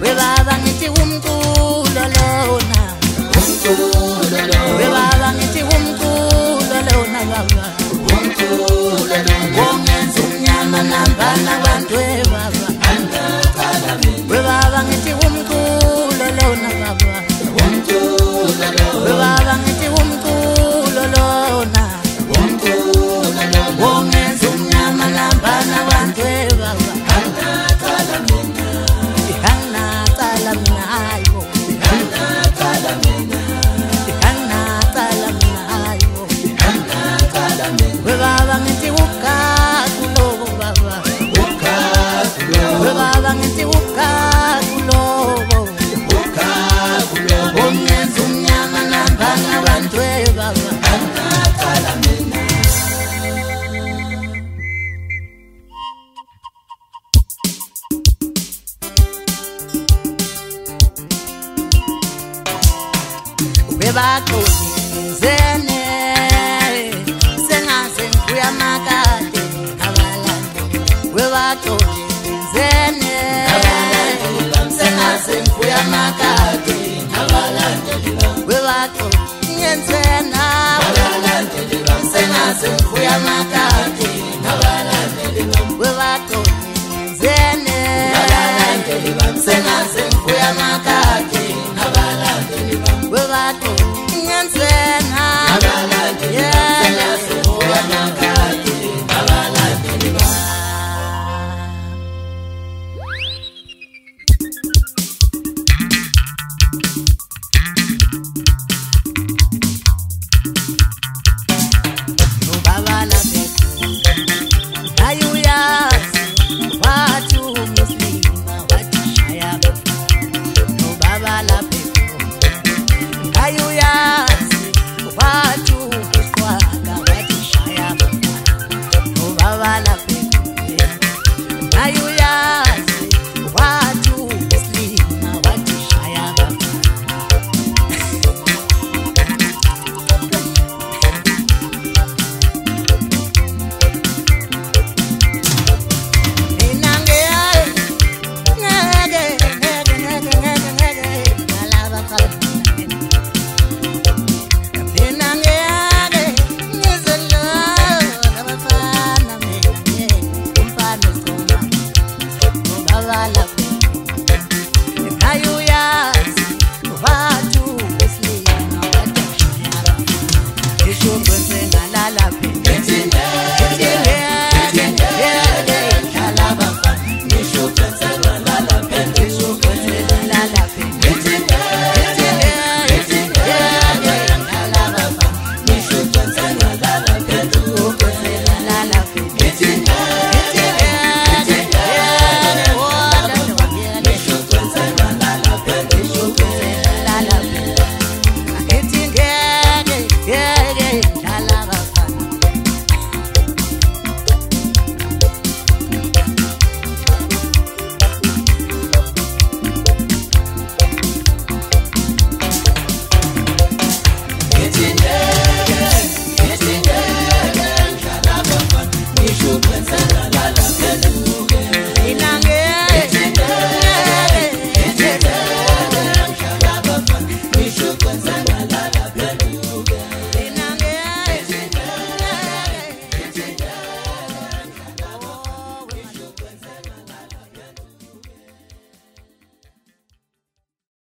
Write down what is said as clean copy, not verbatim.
Baba ngithi umculo lona, umculo lo, baba ngithi umculo lona baba, umculo lo, wongenza umnyama nambana abantu baba, angaqala mina, baba ngithi umculo lona baba, umculo lo, baba ngithi umculo lona, umculo lo, wongenza umnyama nambana abantu baba, angaqala mina, angaqala mina hayo, angaqala mina, angaqala mina hayo, angaqala mina, baba ngithi ukakulo baba, ukakulo, baba ngithi ukakulo, ukakulo, wongenza umnyama nambana abantu baba, angaqala mina. bebaxolizene sengaze ngibuya makade abalandi bebaxolizene sengaze ngibuya makade Abalandeli bami, bebaxolizene abalandeli bami, sengaze ngibuya makade abalandeli bami, bebaxolizene abalandeli bami, sengaze ngibuya makade abalandeli bami, bebaxolizene abalandeli bami, sengaze ngibuya makade, abalandeli bami. Baba la